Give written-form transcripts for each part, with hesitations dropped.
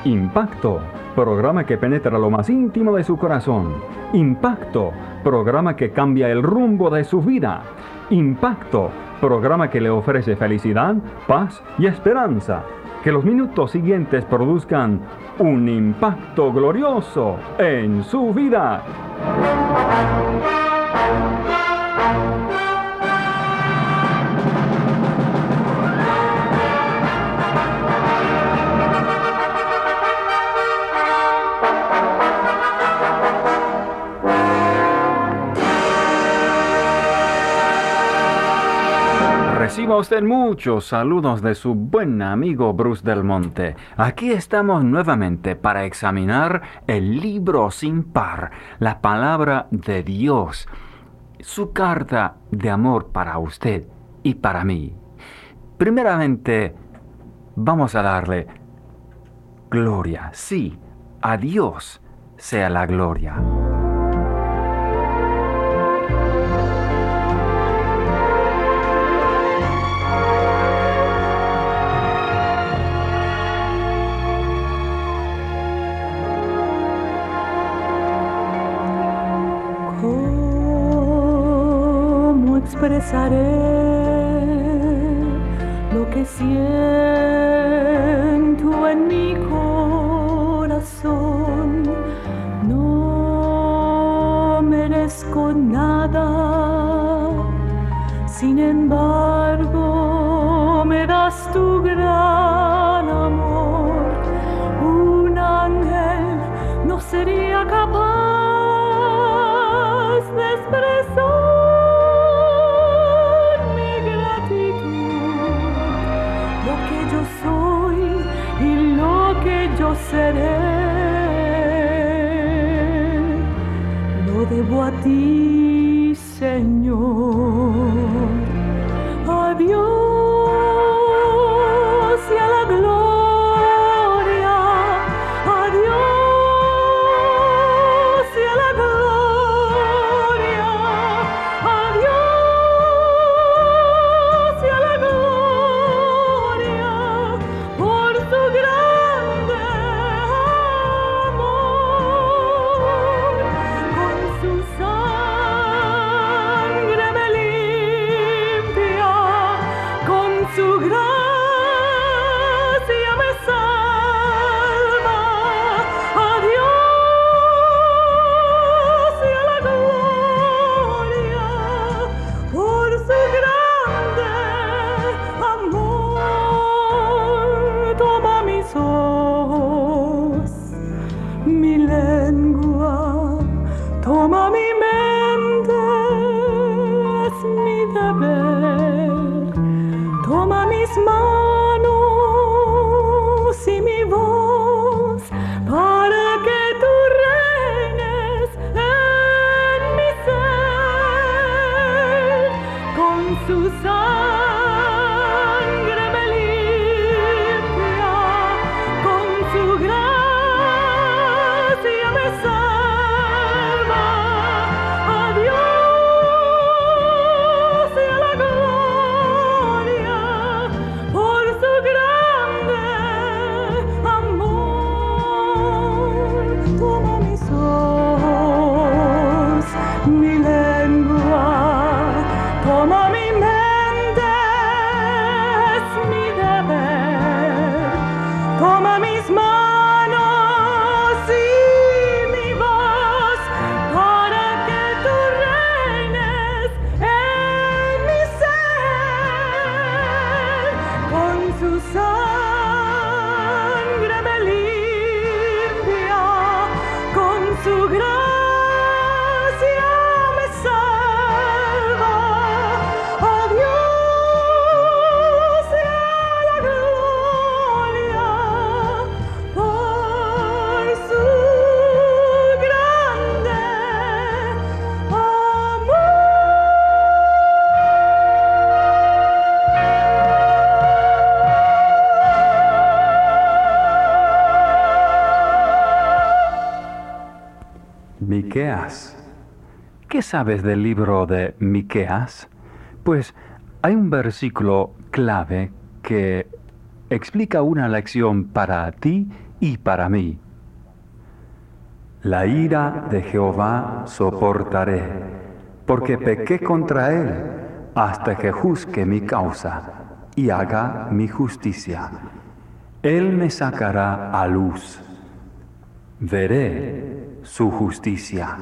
Impacto, programa que penetra lo más íntimo de su corazón. Impacto, programa que cambia el rumbo de su vida. Impacto, programa que le ofrece felicidad, paz y esperanza. Que los minutos siguientes produzcan un impacto glorioso en su vida. Reciba usted muchos saludos de su buen amigo Bruce Del Monte. Aquí estamos nuevamente para examinar el libro sin par, la palabra de Dios, su carta de amor para usted y para mí. Primeramente, vamos a darle gloria. Sí, a Dios sea la gloria. Expresaré lo que siento en mi corazón. No merezco nada, sin embargo me das tu gran amor. Un ángel no sería capaz de expresar seré, lo debo a ti, Señor. A Dios y a la gloria, a Dios y a la gloria, a Dios y a la gloria, por tu grande Miqueas. ¿Qué sabes del libro de Miqueas? Pues hay un versículo clave que explica una lección para ti y para mí. La ira de Jehová soportaré, porque pequé contra él, hasta que juzgue mi causa y haga mi justicia. Él me sacará a luz. Veré su justicia.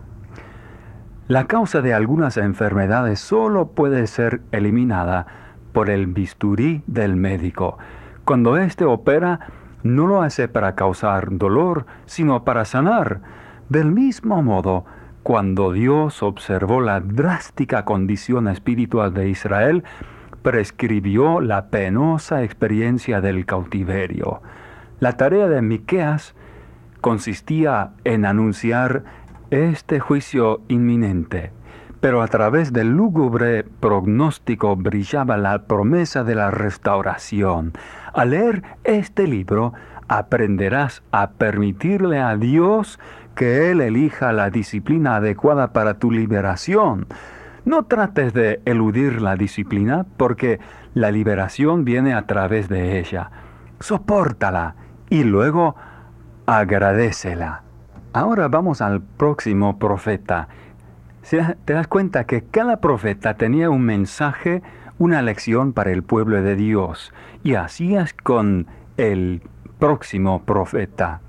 La causa de algunas enfermedades solo puede ser eliminada por el bisturí del médico. Cuando éste opera, no lo hace para causar dolor, sino para sanar. Del mismo modo, cuando Dios observó la drástica condición espiritual de Israel, prescribió la penosa experiencia del cautiverio. La tarea de Miqueas consistía en anunciar este juicio inminente, pero a través del lúgubre pronóstico brillaba la promesa de la restauración. Al leer este libro, aprenderás a permitirle a Dios que Él elija la disciplina adecuada para tu liberación. No trates de eludir la disciplina, porque la liberación viene a través de ella. Sopórtala y luego agradécela. Ahora vamos al próximo profeta. Te das cuenta que cada profeta tenía un mensaje, una lección para el pueblo de Dios. Y así es con el próximo profeta,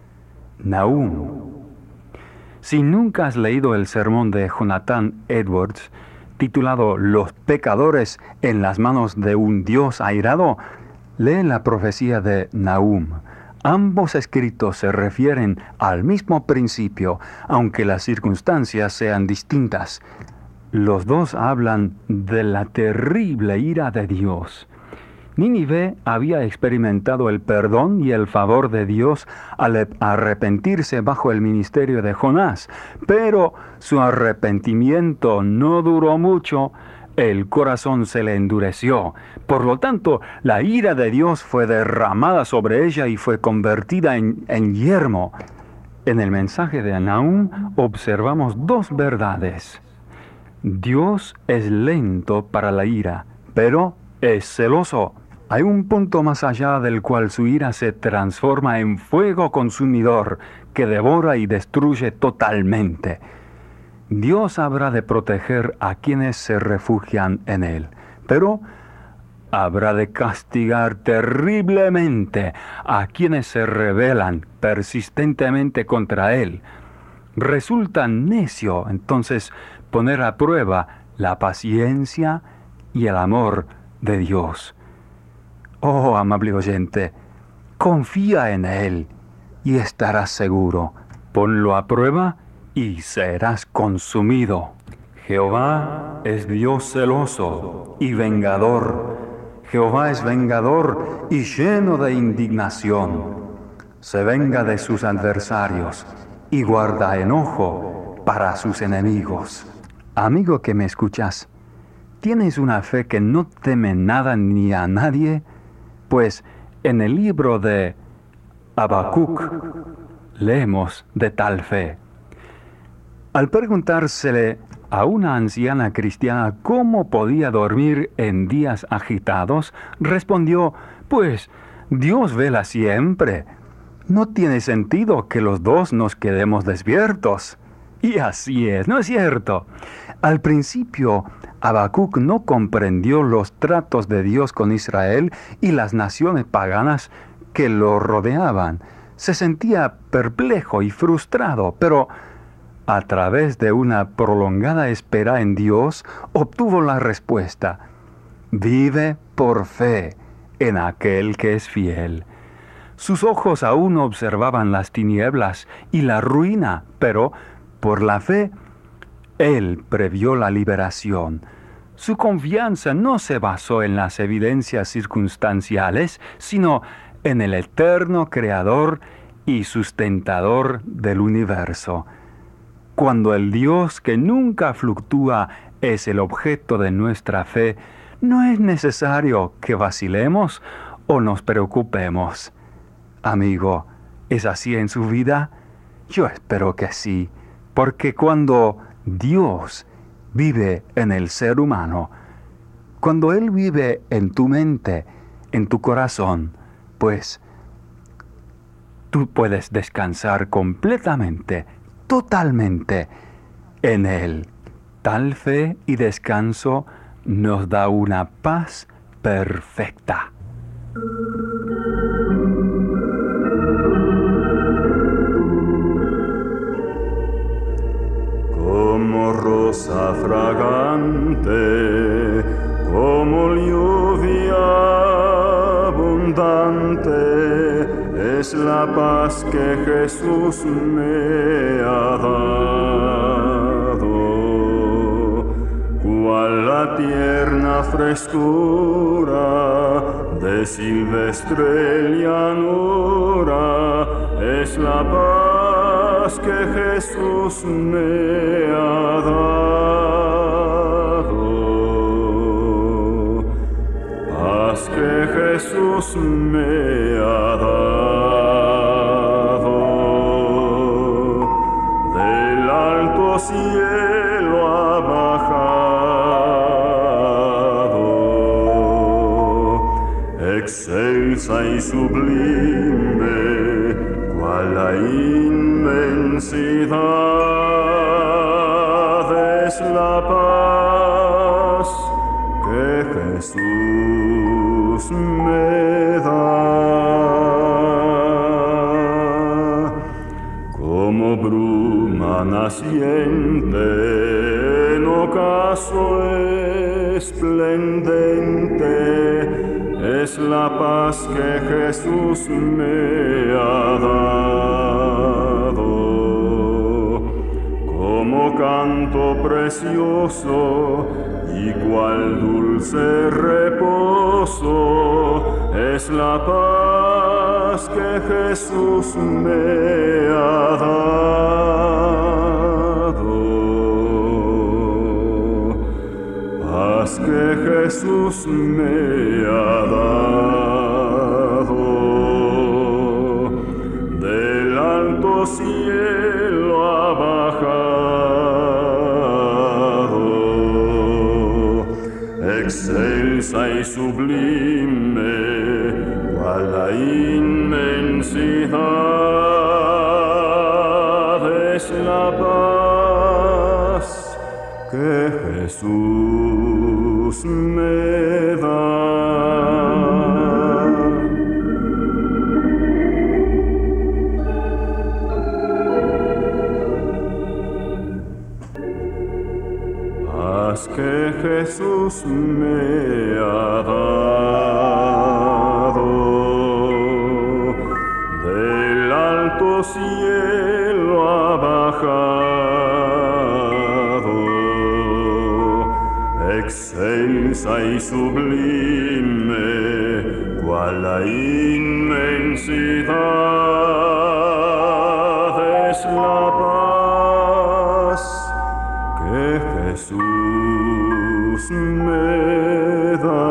Nahum. Si nunca has leído el sermón de Jonathan Edwards, titulado Los pecadores en las manos de un Dios airado, lee la profecía de Nahum. Ambos escritos se refieren al mismo principio, aunque las circunstancias sean distintas. Los dos hablan de la terrible ira de Dios. Nínive había experimentado el perdón y el favor de Dios al arrepentirse bajo el ministerio de Jonás, pero su arrepentimiento no duró mucho. El corazón se le endureció. Por lo tanto, la ira de Dios fue derramada sobre ella y fue convertida en yermo. En el mensaje de Nahum observamos dos verdades. Dios es lento para la ira, pero es celoso. Hay un punto más allá del cual su ira se transforma en fuego consumidor que devora y destruye totalmente. Dios habrá de proteger a quienes se refugian en Él, pero habrá de castigar terriblemente a quienes se rebelan persistentemente contra Él. Resulta necio, entonces, poner a prueba la paciencia y el amor de Dios. Oh, amable oyente, confía en Él y estarás seguro. Ponlo a prueba y serás consumido. Jehová es Dios celoso y vengador. Jehová es vengador y lleno de indignación. Se venga de sus adversarios y guarda enojo para sus enemigos. Amigo que me escuchas, ¿tienes una fe que no teme nada ni a nadie? Pues en el libro de Habacuc leemos de tal fe. Al preguntársele a una anciana cristiana cómo podía dormir en días agitados, respondió: pues Dios vela siempre. No tiene sentido que los dos nos quedemos despiertos. Y así es, ¿no es cierto? Al principio, Habacuc no comprendió los tratos de Dios con Israel y las naciones paganas que lo rodeaban. Se sentía perplejo y frustrado, pero a través de una prolongada espera en Dios, obtuvo la respuesta: vive por fe en aquel que es fiel. Sus ojos aún observaban las tinieblas y la ruina, pero por la fe, Él previó la liberación. Su confianza no se basó en las evidencias circunstanciales, sino en el eterno Creador y sustentador del universo. Cuando el Dios que nunca fluctúa es el objeto de nuestra fe, no es necesario que vacilemos o nos preocupemos. Amigo, ¿es así en su vida? Yo espero que sí, porque cuando Dios vive en el ser humano, cuando Él vive en tu mente, en tu corazón, pues tú puedes descansar completamente, totalmente en Él. Tal fe y descanso nos da una paz perfecta. Como rosa fragante, como lluvia abundante, es la paz que Jesús me ha dado. Cual la tierna frescura de silvestre llanura, es la paz que Jesús me ha dado. Paz que Jesús me ha dado. Del alto cielo ha bajado, excelsa y sublime, cual la inmensidad es la paz que Jesús me da. Como bruma naciente en ocaso esplendente, es la paz que Jesús me ha dado. Como canto precioso y cual dulce reposo, es la paz que Jesús me ha dado. Paz que Jesús me ha dado. Del alto cielo ha bajado, excelsa y sublime, cual la inmensidad es la paz que Jesús me da. Paz que Jesús me ha dado. Del alto cielo ha bajado, excelsa y sublime, cual la inmensidad es la paz que Jesús me da.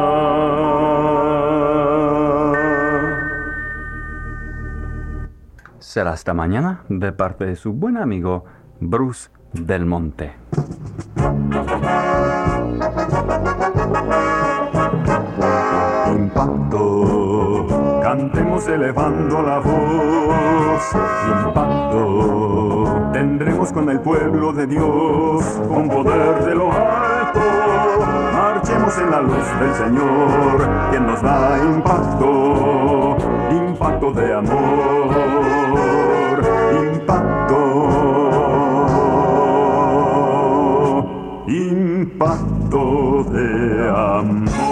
Será hasta mañana de parte de su buen amigo Bruce Del Monte. Impacto, cantemos elevando la voz. Impacto, tendremos con el pueblo de Dios, con poder de lo alto. Marchemos en la luz del Señor, quien nos da impacto, impacto de amor, impacto de amor.